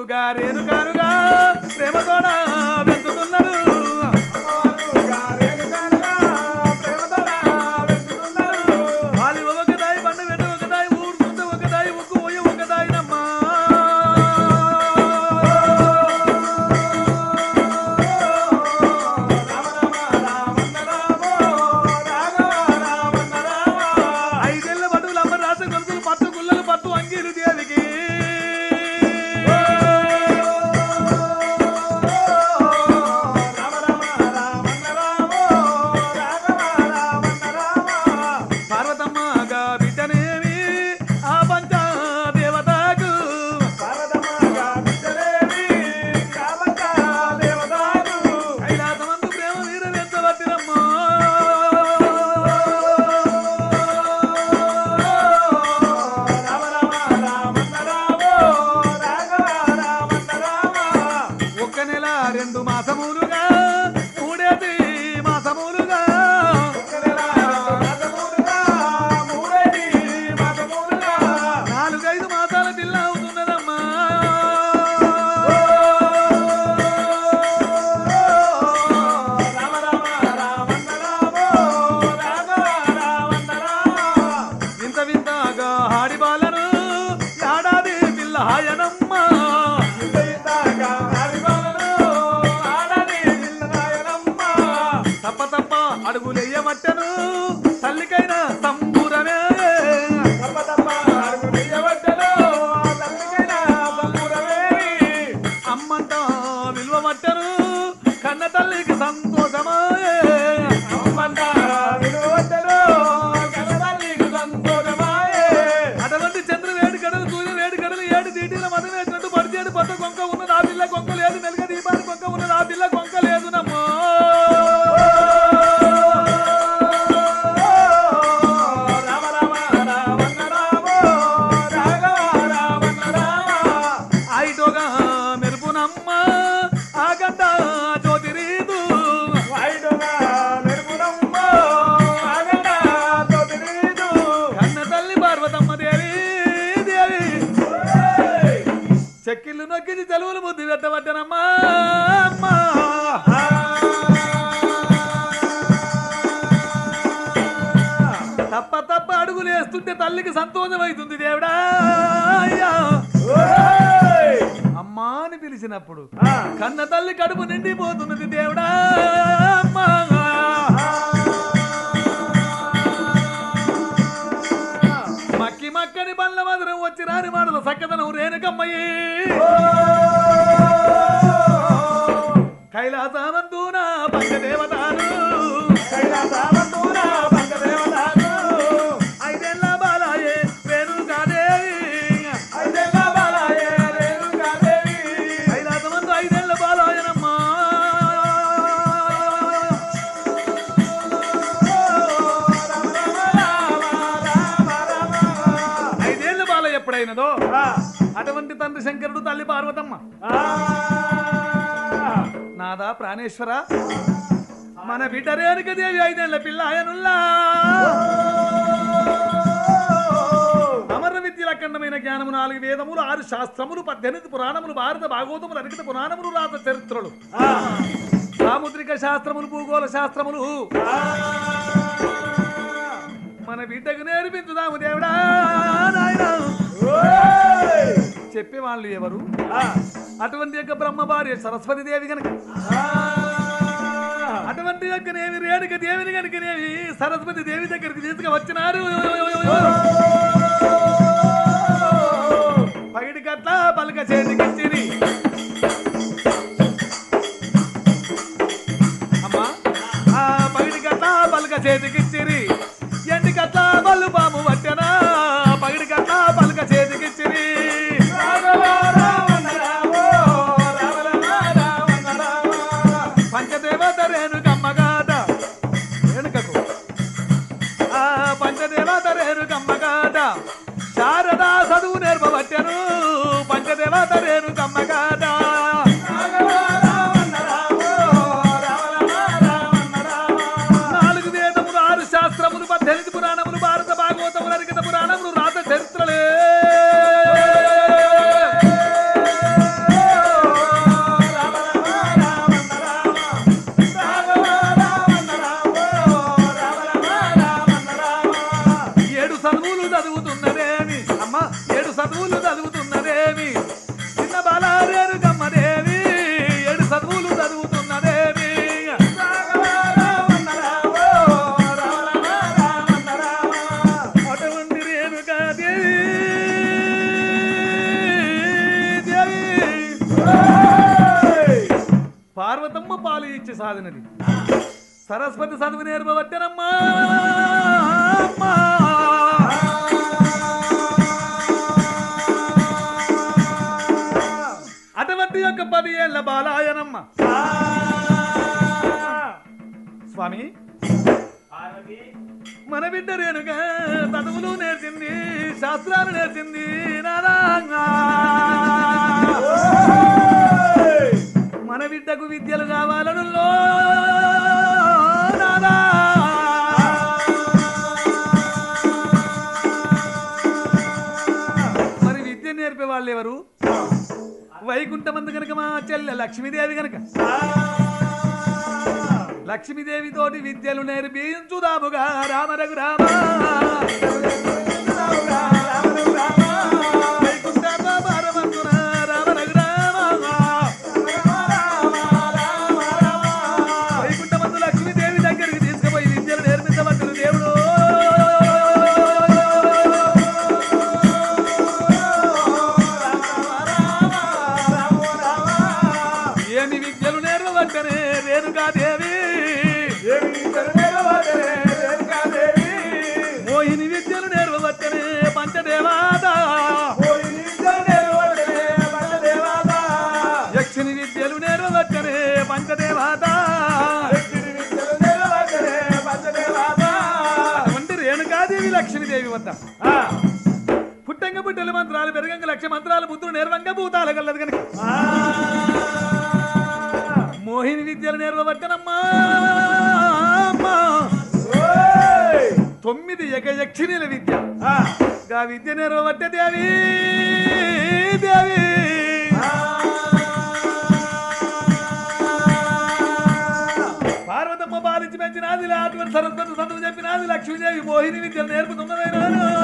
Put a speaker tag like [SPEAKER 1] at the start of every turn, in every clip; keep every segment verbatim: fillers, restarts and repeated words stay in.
[SPEAKER 1] గారేను కానుగా ప్రేమతోడ వెతుకున్నారు వాళ్ళు ఒకదాయి బండ వెంట ఒకదాయి ఊరుకుంటే ఒకదాయి ఉక్కు పోయి ఒకదాయినమ్మా ఐదేళ్ల బడులు అమ్మ రాత గొలుసులు పట్టు గుల్లలు పట్టు అంగీలు దేవికి పార్వతమ్మగా బిడ్డనేమి ఆ పంచ దేవతకు కైలాసమందు ప్రేమ వీర వెంచబట్టినమ్మా ఒక్క నెల రెండు మాసములుగా మూడేది మాసములుగా నాలుగైదు మాసాల పిల్ల అవుతున్నదమ్మా వింత వింతగా హాడి బాలను ఏడాది పిల్ల హాయనమ్మా తప్ప తప్ప అడుగులెయ్యమట్టను తల్లికైనా సంబురమే అమ్మంట విలువమట్టను కన్న తల్లికి సంతోషమాయే అటువంటి చంద్ర వేడి గడలు సూర్య వేడి గడలు ఏడు తీటీల మతం వేసినట్టు పడిచేడు పొద్దు కొంక ఉన్నది ఆ పిల్ల కొంక లేదు మెలుగ దీపాన్ని కొంక ఉన్నది ఆ పిల్ల కొంక లేదు నమ్మో ఐటోగా మెరుపునమ్మ ఆ గంట జ్యోతిరీదు కన్న తల్లి పార్వతమ్మ దేవి దేవి చెక్కిళ్ళు నొక్కించి చెలువులు ముద్దు పెట్టబట్టనమ్మా అమ్మా తప్ప తప్ప అడుగులు వేస్తుంటే తల్లికి సంతోషం అవుతుంది దేవుడా అయ్యా అమ్మా అని పిలిచినప్పుడు కన్న తల్లి కడుపు నిండిపోతున్నది దేవుడా అమ్మా మక్కి మక్కని బండ్ల మధురం వచ్చి రాని మాటల సక్కదనం రేణుకమ్మయ్యి కైలాసానందూన పంచదేవతాలు ఐదేళ్ల బాలాయే రేణుకాదేవి కైలాసమందు ఐదేళ్ల బాలాయనమ్మా ఐదేళ్ల బాల ఎప్పుడైనదో అటువంటి తండ్రి శంకరుడు తల్లి పార్వతమ్మ నాదా ప్రాణేశ్వర మన బిడ్డ రేణుకదేవి ఐదేళ్ల పిల్ల ఆయనుల్లా అమర విద్యల అఖండమైన జ్ఞానము నాలుగు వేదములు ఆరు శాస్త్రములు పద్దెనిమిది పురాణములు భారత భాగవతములు అనికిత పురాణములు రాత చరిత్రలు సాముద్రిక శాస్త్రములు భూగోళ శాస్త్రములు మన బిడ్డకు నేర్పించుదాము దేవుడా నాయన చెప్పేవాళ్ళు ఎవరు అటువంటి యొక్క బ్రహ్మ భార్య సరస్వతి దేవి కనుక అటువంటి యొక్కనేమి రేణుక దేవిని కనుకనేవి సరస్వతి దేవి దగ్గరికి తీసుకు వచ్చినారు పగిడి కట్ల పలక చేతికిచ్చిరి అమ్మా ఆ పగిడి కట్ల పలక చేతికిచ్చిరి ఎండి కట్ల బల్లు బాము పట్టెనా పగిడి కట్ల పలక చేతికిచ్చిరి పంచదేవత రేణుకమ్మగాట రేణుకకు ఆ పంచదేవత రేణుకమ్మగాట శారదా చదువు నేర్పబట్టెను పంచదేవత రేణుకమ్మ పార్వతమ్మ పాలు ఇచ్చి సాధినది సరస్వతి చదువు నేర్పబట్టనమ్మా అటువంటి యొక్క పది ఏళ్ల బాలాయనమ్మ స్వామి మన బిడ్డ రేణుగా చదువులు నేర్చింది శాస్త్రాలు నేర్చింది నారాంగా మన బిడ్డకు విద్యలు కావాలను నాదా మరి విద్య నేర్పే వాళ్ళు ఎవరు వైకుంఠమందు కనుక మా చెల్లె లక్ష్మీదేవి కనుక లక్ష్మీదేవి తోటి విద్యలు నేర్పించుదాముగా రామ రఘు రామ వైకుంఠ భారమంతున రామ రఘు రామ వైకుంఠమందు లక్ష్మీదేవి దగ్గరికి తీసుకుపోయి విద్యలు నేర్పించబట్టును దేవుడు ఏమి విద్యలు నేర్పబట్టనే రేణుకాదేవి మోహిని విద్యలు నేర్వబట్టనే పంచదేవాత యక్షిని విద్యలు నేర్వబట్టనే పంచదేవాత అటువంటి రేణుకాదేవి లక్ష్మీదేవి వద్ద పుట్టంగ పుట్టెల మంత్రాలు పెరగంగ లక్ష మంత్రాలు బుద్ధుడు నేర్వంగ భూతాల కలదు కనుక మోహిని విద్యలు నేర్వబట్టనమ్మా తొమ్మిది యక్షిణీల విద్య గా విద్య నేర్వబట్టే దేవి దేవి పార్వతమ్మ బాలించి పెంచినది అటువంటి సరస్వతి చదువు చెప్పినది లక్ష్మీదేవి మోహిని విద్యలు నేర్పుతున్నదైనా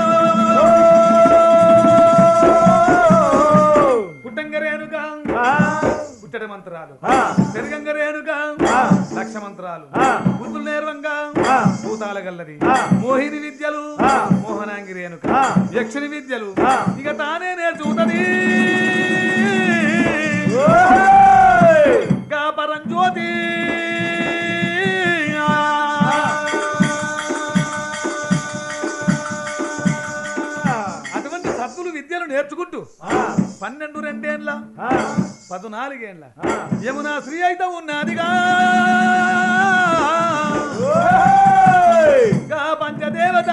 [SPEAKER 1] పుట్టంగ రేణుక పుట్టడి మంత్రాలు పెరుగంగ రేణుక లక్ష మంత్రాలు బుద్ధులు నేర్వంగా భూతాల గల్లది మోహిని విద్యలు మోహనాంగి రేణుక యక్షిని విద్యలు ఇక తానే నేర్చుకుంటది పరంజ్యోతి అటువంటి సత్తులు విద్యలు నేర్చుకుంటూ పన్నెండు రెండేళ్ల పద్నాలుగేళ్ల యమునా శ్రీ అయితే ఉన్నదిగా పంచదేవత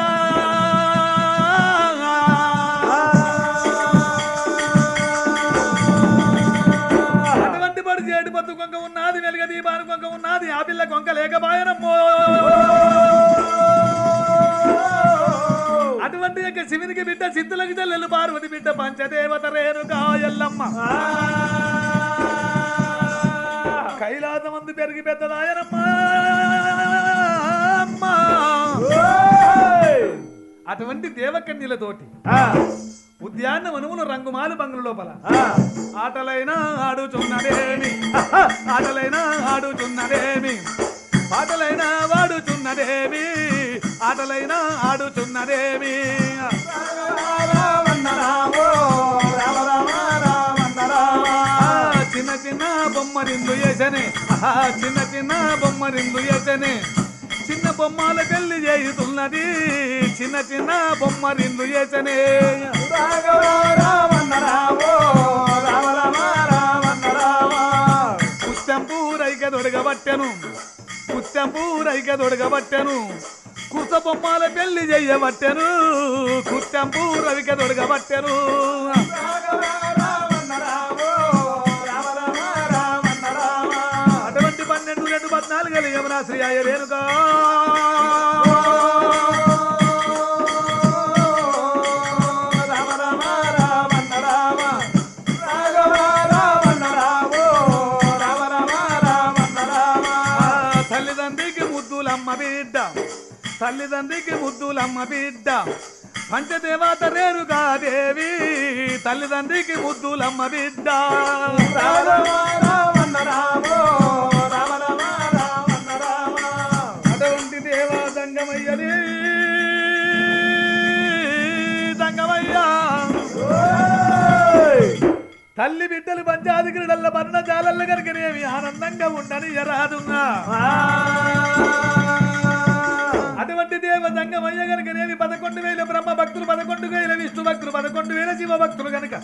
[SPEAKER 1] అటువంటి పడి చేడు పత్తు కొంక ఉన్నది వెలుగ దీపాను కొంక ఉన్నది ఆ పిల్ల కొంక లేకపాయనమ్మో అటువంటి యొక్క శివునికి బిడ్డ సిద్ధులకు చెల్లెలు పార్వతి బిడ్డ పంచదేవత రేణుకా ఎల్లమ్మ కైలాసమందు పెరిగి పెద్దదాయనమ్మ అటువంటి దేవకన్యలతోటి ఉద్యాన వనములు రంగుమాలు బంగుల లోపల ఆటలైనా ఆడుచున్నదేమి ఆటలైనా ఆడుచున్నదేమి పాటలైనా వాడుచున్నదేమి ఆటలైనా ఆడుచున్నదేమి చిన్న చిన్న బొమ్మరిందు వేసనే చిన్న చిన్న బొమ్మరిందు వేసనే చిన్న బొమ్మల పెళ్లి చేయుతున్నది చిన్న చిన్న బొమ్మరిందు వేసనే కుష్టంపూరైక దొరకబట్టెను కుష్టంపూరైక దొరకబట్టెను కుర్త బొమ్మల పెళ్లి చెయ్యబట్టెను కుష్టంపూరవిక దొరకబట్టెను అటువంటి పన్నెండు రెండు పద్నాలుగు యమునా శ్రీ ఆయ రేణుకా తల్లిదండ్రికి ముద్దులమ్మ బిడ్డ తల్లిదండ్రికి ముద్దులమ్మ బిడ్డ పంచదేవత రేణుకాదేవి తల్లిదండ్రికి ముద్దులమ్మ బిడ్డ అటువంటి దేవా దంగమయ్యది దంగమయ్య తల్లి బిడ్డలు పంచాధికారుల మరణ జాలల్ల కనుకనేవి ఆనందంగా ఉండని ఎరాదున్నా అటువంటి దేవ సంగమయ్య కనుకనేవి పదకొండు వేల బ్రహ్మ భక్తులు పదకొండు వేల విష్ణు భక్తులు పదకొండు వేల శివ భక్తులు కనుక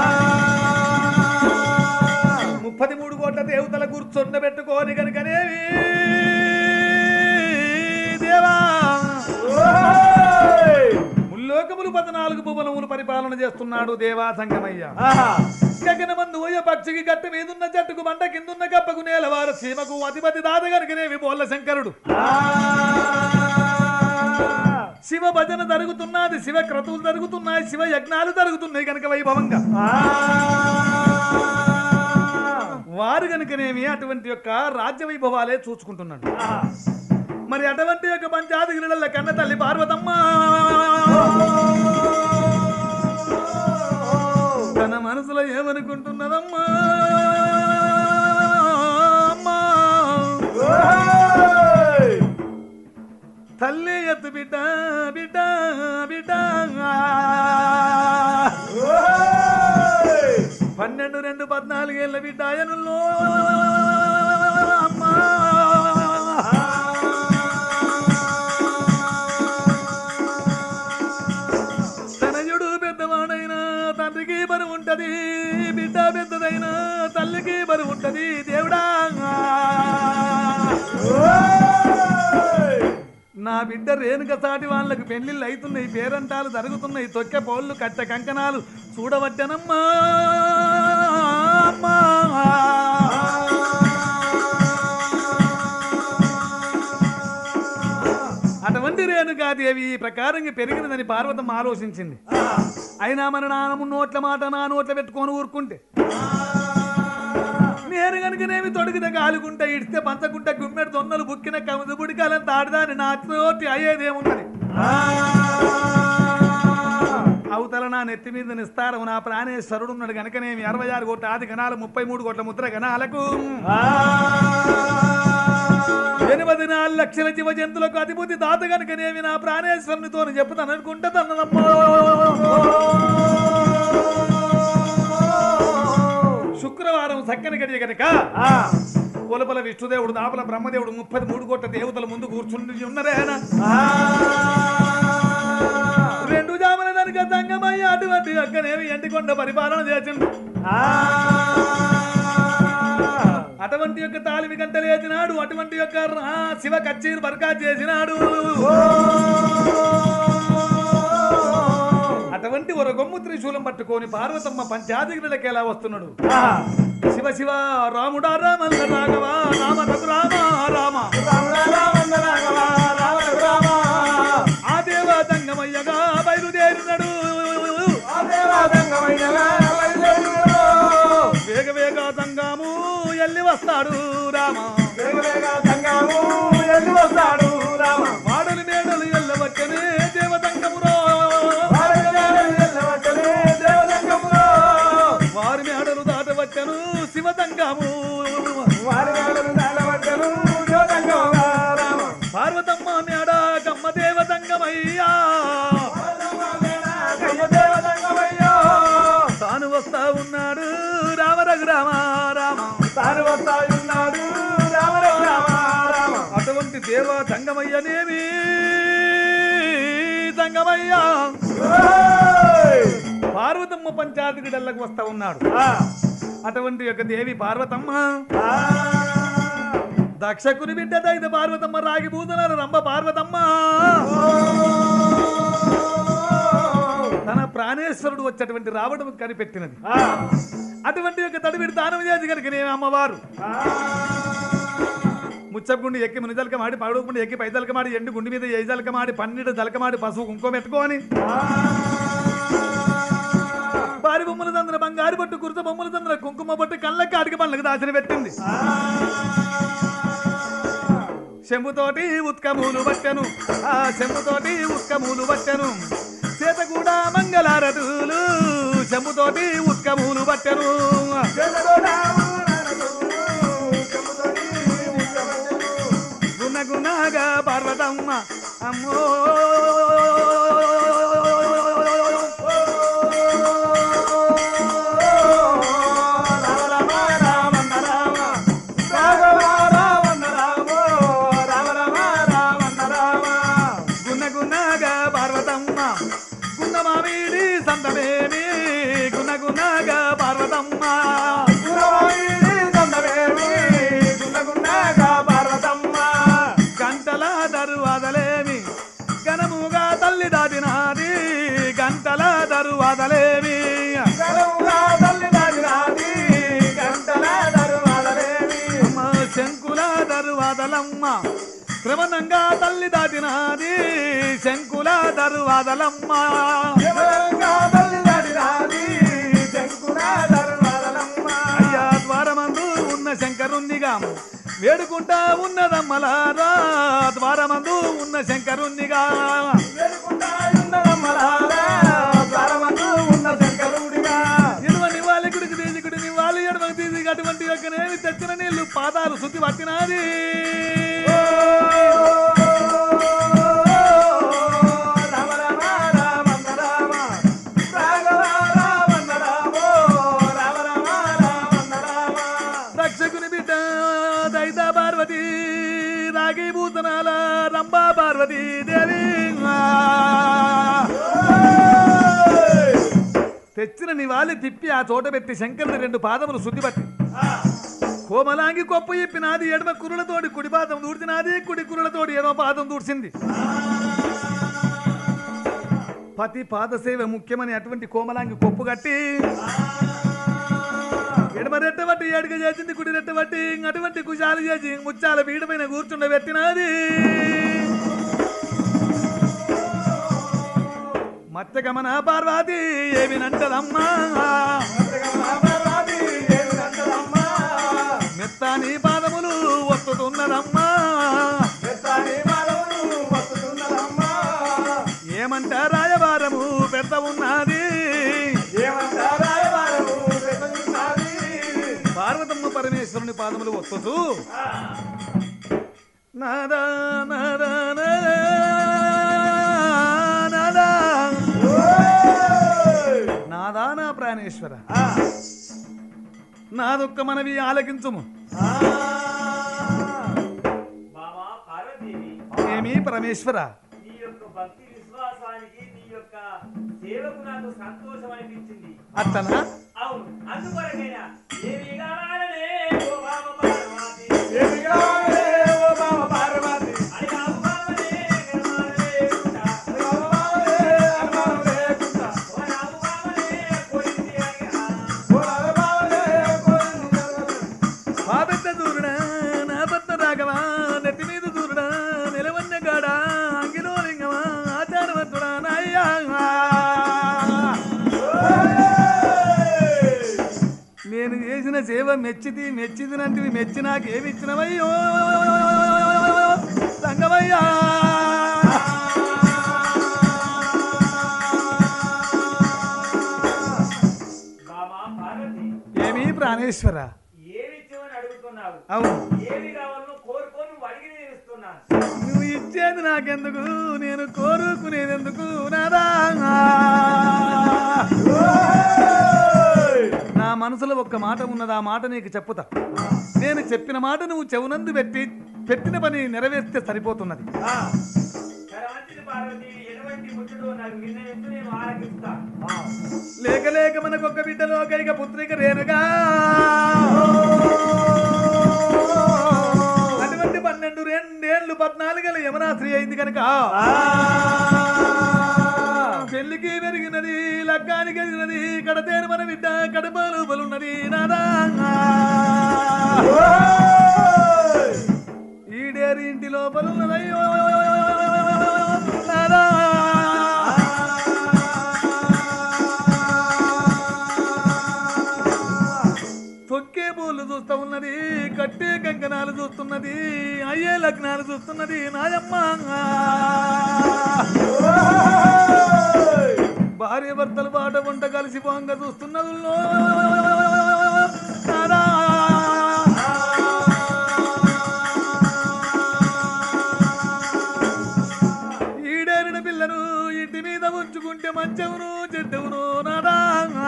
[SPEAKER 1] ముప్పది మూడు కోట్ల దేవతల కూర్చొండబెట్టుకోని కనుకనేవి దేవా ముల్లోకములు పద్నాలుగు భువనములు పరిపాలన చేస్తున్నాడు దేవా సంగమయ్య గగనమందు ఓయ పక్షికి గట్టు మీదున్న చెట్టుకు మంట కిందున్న కప్పకు నేలవారు సీమకు అధిపతి దాద కనుకనేవి బోళ్ళ శంకరుడు శివ భజన జరుగుతున్నది శివ క్రతువులు జరుగుతున్నాయి శివ యజ్ఞాలు జరుగుతున్నాయి కనుక వైభవంగా వారు కనుకనేమి అటువంటి యొక్క రాజ్య వైభవాలే చూసుకుంటున్నాడు మరి అటువంటి యొక్క పంచాధికారుల కన్న తల్లి పార్వతమ్మ తన మనసులో ఏమనుకుంటున్నదమ్మా అమ్మా తల్లి ఎత్తు బిడ్డ బిడ్డ బిడ్డ పన్నెండు రెండు పద్నాలుగేళ్ల బిడ్డ ఆయనలో అమ్మా తనయుడు పెద్దవాడైనా తండ్రికి బరువు ఉంటది బిడ్డ పెద్దదైనా తల్లికి బరువు ఉంటది దేవుడా నా బిడ్డ రేణుక సాటి వాళ్ళకు పెళ్లిళ్ళు అవుతున్నాయి పేరంటాలు జరుగుతున్నాయి తొక్కె పౌళ్ళు కట్టె కంకణాలు చూడవద్దనమ్మా అటువంటి రేణుకాదేవి ఈ ప్రకారంగా పెరిగినదని పార్వతమ్మ ఆలోచించింది అయినా మన నాన్నము నోట్ల మాట నా నోట్ల పెట్టుకొని ఊరుకుంటే నేను కనుకనేమి తొడిగితే కాలుకుంటే ఇడిస్తే పంచకుంటే గుమ్మెడు తొన్నలు బుక్కిన కముదు బుడికాలంత ఆడదాని నా తోటి అయ్యేదేమున్నది అవతల నా నెత్తి మీద నిస్తారం నా ప్రాణేశ్వరుడు ఉన్నాడు కనుకనేమి అరవై ఆరు కోట్ల ఆది గణాలు ముప్పై మూడు కోట్ల ముద్ర గణాలకు ఎనిమిది నాలుగు లక్షల జీవ జంతువులకు అధిపతి దాత కనుకనేమి నా ప్రాణేశ్వరునితో చెప్తాను అనుకుంటే తన్నదమ్మో శుక్రవారం చక్కని గడియ కనుక కొలపల విష్ణుదేవుడు దాపల బ్రహ్మదేవుడు ముప్పై మూడు కోట్ల దేవతల ముందు కూర్చుని ఉన్నారేనా రెండు జాముల కనుక సంగమయ్య అటువంటి అక్కనేవి ఎండికొండ పరిపాలన చేసిండు అటువంటి యొక్క తాలిమి గంటలు వేసినాడు అటువంటి యొక్క శివ కచ్చీరు బర్కా చేసినాడు అటువంటి ఒక గొమ్ము త్రిశూలం పట్టుకొని పార్వతమ్మ పంచాధికారులకు ఎలా వస్తున్నాడు శివ శివ రాముడా రామల్ల రాఘవ రామ రఘు రామ రామ ఆ దేవ సంగమయ్యగా బయలుదేరినాడు వేగ వేగ సంగము ఎల్లి వస్తాడు రామ వాడలు మేడలు ఎల్లవచ్చనే దేవతంగమురో వారి మేడలు దాటవచ్చను శివతంగము పార్వతమ్మ మేడ కమ్మ దేవతంగమయ్యా తాను వస్తా ఉన్నాడు రామ రఘురామ రామ తాను వస్తా ఉన్నాడు రామ రఘురామ రామ అటువంటి దేవ సంగమయ్యనేమి సంగమయ్యా పార్వతమ్మ పంచాధికారులకు వస్తా ఉన్నాడు అటువంటి యొక్క దేవి పార్వతమ్మ దక్షకుని బిడ్డ దైత పార్వతమ్మ రాగి పూతనారు రంభ పార్వతమ్మ తన ప్రాణేశ్వరుడు వచ్చేటువంటి రావడం కనిపెట్టినది అటువంటి యొక్క తడివిడి దానం చేసి కనుక నేమి అమ్మవారు ముచ్చపుండి ఎక్కి మునిజలకమాడి పడుకుండి ఎక్కి పైదలకమాడి ఎండు గుండి మీద ఏజలకమాడి పన్నీడు జలకమాడి పసుపు కుంకుమ పెట్టుకొని భారీ బొమ్మల తండ్ర బంగారు పట్టు కుర్త బొమ్మల తండ్ర కుంకుమ పట్టు కళ్ళకి అడిగి పళ్ళకి దాచిన పెట్టింది చెంబుతోటి ఉత్కమూలు పట్టెను ఆ చెంబుతోటి ఉత్కమూలు పట్టెను చేత కూడా మంగళారతులు చెంబుతోటి ఉత్కమూలు పట్టెను గుణ గుణగా పార్వతమ్మ అమ్మో ఉన్నదమ్మ క్రమణంగా తల్లి దాటినాది శంకుల దర్వాదలమ్మ అయ్యా ద్వారమందు ఉన్న శంకరుణ్ణిగా వేడుకుంటా ఉన్నదమ్మలారా ద్వారమందు ఉన్న శంకరుణ్ణిగా ఎటువంటి వాళ్ళ గుడికి దేశకుడి నివ్వాలి ఎడమకు తీసి అటువంటి యొక్కనేమి తెచ్చిన నీళ్లు పాదాలు శుద్ధి పట్టినాది రక్షకుని బిడ్డ దైత పార్వతి రాగి భూతనాల రంభా పార్వతీ దేవి తెచ్చిన నివాలి తిప్పి ఆ చోట పెట్టి శంకరుని రెండు పాదములు శుద్ధి పట్టి కోమలాంగి కొప్పు ఇప్పినాది ఎడమ కురులతోటి కుడి పాదం దూడ్చినాది కుడి కురులతోటి ఎడమ పాదం దూడ్చింది పతి పాదసేవ ముఖ్యమని అటువంటి కోమలాంగి కొప్పు కట్టి ఎడమ రెట్టబట్టి ఏడుక చేసింది కుడి రెట్టబట్టి అటువంటి కుశాలు చేసి ముచ్చాల పీడపైన కూర్చుండబెట్టినది మత్స్యగమన పార్వతి ఏమినంటదమ్మా మెత్తాని పాదములు వస్తుతున్నదమ్మా ఏమంట రాయబారము పెద్ద ఉన్నది పార్వతమ్మ పరమేశ్వరుని పాదములు వస్తూ నాదా నాదా నాదా నాదానా ప్రాణేశ్వర నా దుఃఖ మనవి ఆలకించుము ఏమి పరమేశ్వర
[SPEAKER 2] నీ యొక్క భక్తి విశ్వాసానికి నీ యొక్క సేవకు నాకు సంతోషం అనిపించింది
[SPEAKER 1] అట్టనా
[SPEAKER 2] అవును అందువరకైనా ఏమి కావాలనే ఓ బామ పార్వతి
[SPEAKER 1] ఏమి కావాలనే ఓ బామ పార్వతి
[SPEAKER 2] అని ఆగుబామనే గర్వాలే కుంట
[SPEAKER 1] రావాలే అర్మాలే కుంట
[SPEAKER 2] ఓ ఆగుబామనే పోయింది అగా
[SPEAKER 1] ఓ రావాలే కోయింది ఆ పెద్ద దూరుడా నా పత్త రాగవా నెత్తి మీద దూరుడా నిలవన్న గాడా అంగిలో లింగమా ఆచారవంతుడా నాయ్యా నేను చేసిన సేవ మెచ్చిది మెచ్చిదినంటివి మెచ్చి నాకు ఏమి ఇచ్చినవయ్యో సంగమయ్యా
[SPEAKER 2] బామ పార్వతి
[SPEAKER 1] ఏమి ప్రాణేశ్వర
[SPEAKER 2] ఏమి ఇచ్చావని అడుగుతున్నావు
[SPEAKER 1] అవును
[SPEAKER 2] ఏమి కావాలో కోరుకొని నువ్వు అడిగి నేను ఇస్తున్నాను
[SPEAKER 1] నువ్వు ఇచ్చేది నాకెందుకు నేను కోరుకునేదెందుకు నాదా నా మనసులో ఒక్క మాట ఉన్నది ఆ మాట నీకు చెప్పుతా నేను చెప్పిన మాట నువ్వు చెవునందు పెట్టి పెట్టిన పని నెరవేర్స్తే సరిపోతున్నది
[SPEAKER 2] కరవంతిని పార్వతి ఎటువంటి ముచ్చటో నాకు విన్నవించు నేను ఆలకిస్తా
[SPEAKER 1] లేక లేక మనకొక్క బిడ్డలో కైక పుత్రిక రేనుగా అటువంటి పన్నెండు రెండేళ్లు పద్నాలుగేళ్ళ యమునా స్త్రీ అయింది కనుక పెళ్లికి పెరిగినది లగ్గానికి ఎదిగినది కడతేరు మన బిడ్డ కడపలు బలున్నది నాదా ఈడేరి ఇంటి లోపలున్నదయ్యో నాదా తొక్కే పూలు చూస్తూ ఉన్నది కట్టే కంకణాలు చూస్తున్నది అయ్యే లగ్నాలు చూస్తున్నది నాయమ్మ భార్య భర్తలు పాట వంట కలిసి పొంగ చూస్తున్నది ఈడేరిన పిల్లను ఇంటి మీద ఉంచుకుంటే మంచవును చెడ్డవును నాదా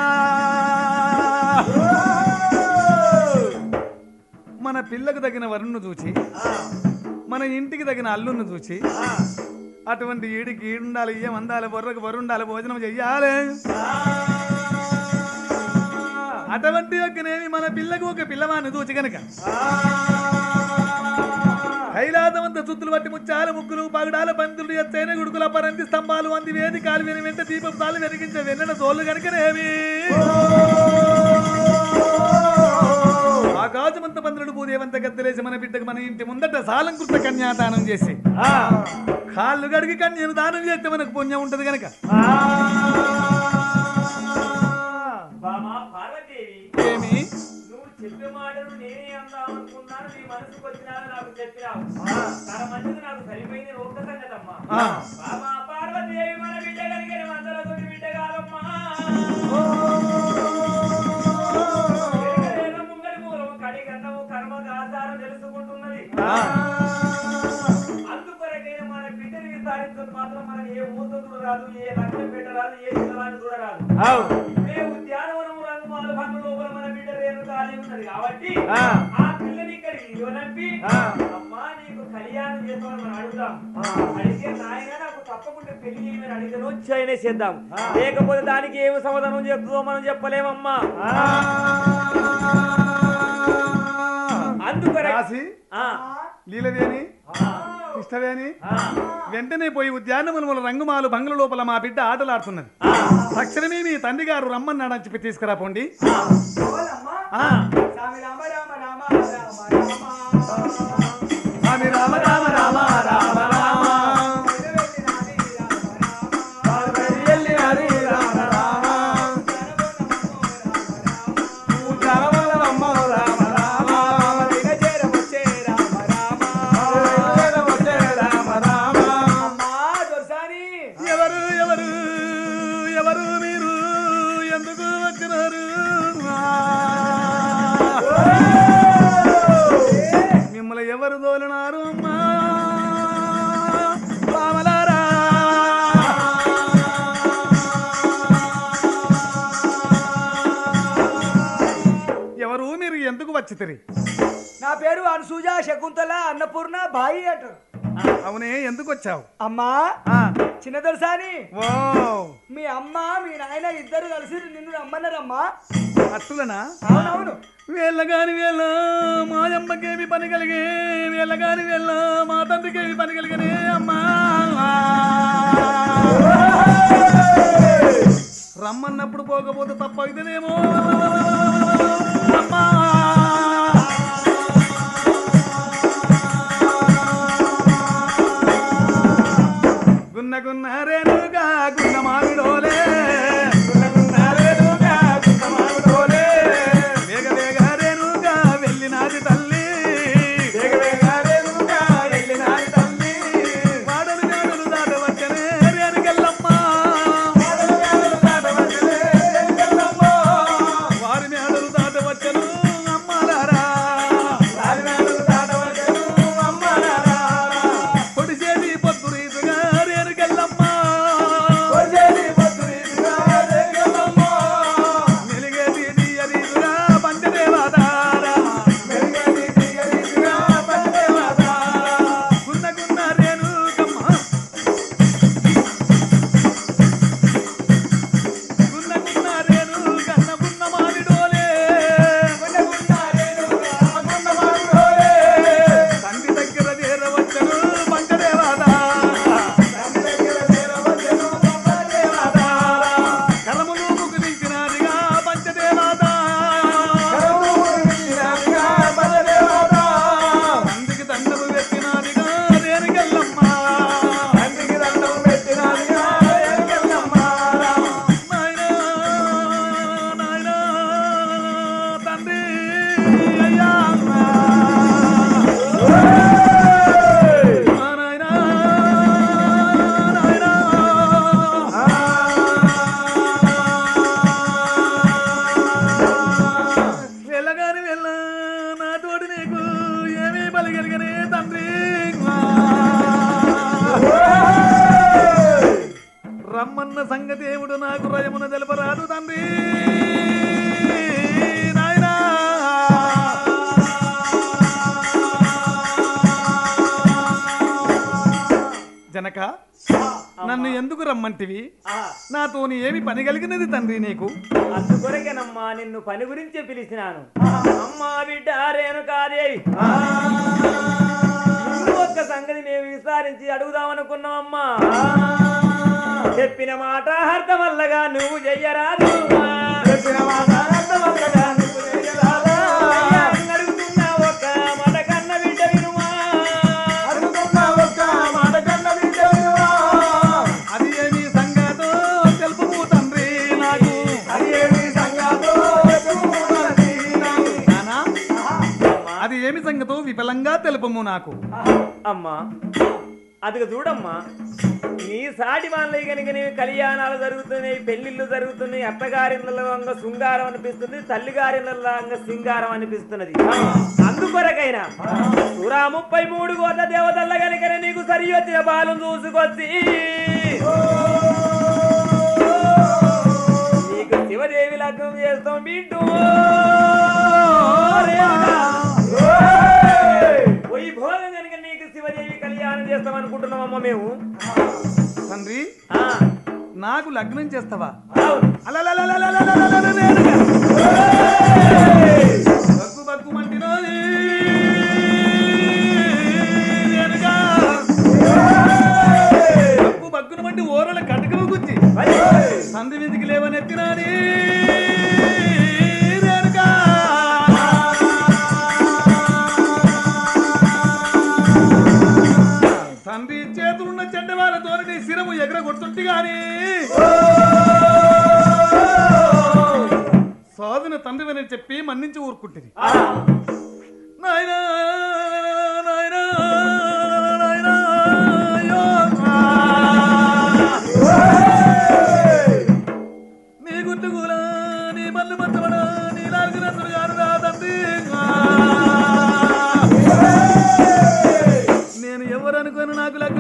[SPEAKER 1] మన పిల్లకు తగిన వరుణ్ణు చూచి మన ఇంటికి తగిన అల్లును చూచి అటువంటి ఈడికి ఈడుండాలి ఏం అందాలి బొర్రకు బొర్రుండాలి భోజనం చెయ్యాలి అటువంటి యొక్కనేమి మన పిల్లకు ఒక పిల్లవాన్ని చూచి కనుక కైలాసమంత చుత్తులు బట్టి ముచ్చాల ముగ్గులు పగడాల పంతులు ఎత్తైన గుడుకుల పరంతి స్తంభాలు అంది వేది కాలు విని వెంట దీపం తాళ్ళు వెలిగించే వెన్నెల తోళ్ళు కనుకనేమి ఆకాశమంత పందులు భూదేవ రేవంత గద్దెలేసి మన బిడ్డకు మన ఇంటి ముందట సాలంకృత కన్యాదానం చేసి కాళ్ళు గడిగి కన్యను దానం చేస్తే మనకు పుణ్యం ఉంటది గనక
[SPEAKER 2] బామా పార్వతీదేవి
[SPEAKER 1] ఏమి
[SPEAKER 2] నువ్వు చెప్పే మాటలు నేనే అందామనుకున్నాను నీ మనసుకు వచ్చినాను నాకు చెప్పినావు తన మంచిది నాకు సరిపోయింది ఒక్క సంగతమ్మా బామా పార్వతీదేవి మన బిడ్డ కలిగిన మందలతో బిడ్డ కాదమ్మా ముంగడి మూలము కడి గంటము కర్మకు ఆధారం తెలుసుకుంటున్నది అందుకొరకైనా మన బిడ్డని విస్తారించడం మాత్రం మనం ఏ మూతలు రాదు ఏ లక్ష్యం పెట్టరాదు ఏ చిన్నవాడిని చూడరాదు ఇదే ఉద్యానవనము రంగుమాల భంగ లోపల మన బిడ్డ రేణు ఖాళీ ఉన్నది కాబట్టి ఆ పిల్లని ఇక్కడికి ఇవ్వనంపి అమ్మా నీకు కళ్యాణం చేసుకోవాలని మనం అడుగుదాం అడిగితే నాయన నాకు తప్పకుండా పెళ్లి చేయమని అడిగితే వచ్చాయనే చేద్దాం లేకపోతే దానికి ఏమి సమాధానం చెప్తుందో మనం చెప్పలేమమ్మా
[SPEAKER 1] రాసి లీలవేని ఇష్టవేని వెంటనే పోయి ఉద్యానవనముల రంగుమాలు బంగ్ల లోపల మా బిడ్డ ఆటలాడుతున్నది తక్షణమే మీ తండ్రి గారు రమ్మన్నాడని చెప్పి తీసుకురా పోండి రామ రామ రామ రామ రామ ఎవరు దోలనారు అమ్మా బావలారా ఎవరు మీరు ఎందుకు వచ్చితిరి
[SPEAKER 3] నా పేరు అన్సూజ శకుంతల అన్నపూర్ణ బాయి అంటారు
[SPEAKER 1] అవునే ఎందుకు వచ్చావు
[SPEAKER 3] అమ్మా చిన్న దొరసాని
[SPEAKER 1] ఓ
[SPEAKER 3] మీ అమ్మ మీ నాయన ఇద్దరు కలిసి నిన్ను రమ్మన్నారమ్మా
[SPEAKER 1] అట్టులనా
[SPEAKER 3] అవునవును
[SPEAKER 1] వీళ్ళగాని వీళ్ళ మా అమ్మకేమి పని కలిగే వీళ్ళగాని వీళ్ళ మా తండ్రికేమి పని కలిగనే అమ్మా రమ్మన్నప్పుడు పోకపోతే తప్ప అవుతుందేమో అమ్మా గున్న గున్న రేణుగా గున్న మామిడోలే రమ్మన్న సంగతేవుడు నాకు రయమున తెలపరాదు తండ్రి నాయనా జనక నన్ను ఎందుకు రమ్మంటివి నాతోని ఏమి పని కలిగినది తండ్రి నీకు
[SPEAKER 2] అందుకొరకేనమ్మా నిన్ను పని గురించే పిలిచినాను అమ్మా బిడ్డ రేణుకాదేవి ఒక్క సంగతి మేము విచారించి అడుగుదామనుకున్నామమ్మా చెప్పిన మాట అర్థమల్లగా నువ్వు చెయ్యరాదు చెప్పిన మాట అర్థమల్లగా నువ్వు చెయ్యరాదా అడుగుతున్నా ఒక
[SPEAKER 1] అది ఏమి సంగతో విఫలంగా తెలుపము నాకు.
[SPEAKER 2] అమ్మా అది చూడమ్మా, నీ సాటి వాళ్ళవి కనుక నీ కళ్యాణాలు జరుగుతున్నాయి, పెళ్లిళ్ళు జరుగుతున్నాయి, అత్తగారిళ్ళ శృంగారం అనిపిస్తుంది, తల్లిగారిళ్ళ సింగారం అనిపిస్తున్నది. అందుకొరకైనా సురా ముప్పై మూడు కోట్ల దేవతల కనుక నీకు సరి వచ్చిన బాలు చూసుకొచ్చి నీకు శివదేవి లగ్నం చేస్తాం బిడ్డు. వైభోగం కనుక నీకు శివదేవి కళ్యాణం చేస్తాం అనుకుంటున్నామమ్మ మేము.
[SPEAKER 1] తండ్రి
[SPEAKER 2] ఆ
[SPEAKER 1] నాకు లగ్నం చేస్తావా?
[SPEAKER 2] అవును.
[SPEAKER 1] బగ్గు బగ్గు మంటినోది బగ్గు బగ్గును మంటి ఓరల కటకము గుచ్చి సంధి విధికి లేవనెత్తినాని తండ్రి చేతులున్న చెడ్డ వాళ్ళతో నీ శిరము ఎగర కొడుతుంటే గాని సాధన తండ్రివని చెప్పి మన్నించి ఊరుకుంటుంది. నాయనా నాయనా నాయనా అయ్యో నీ గుట్టు కూల నీ మల్లు మత్తవడ నీ నాలుగు నన్ను గారు రా తండ్రి. నేను ఎవరనుకోను నాకు లగ్నం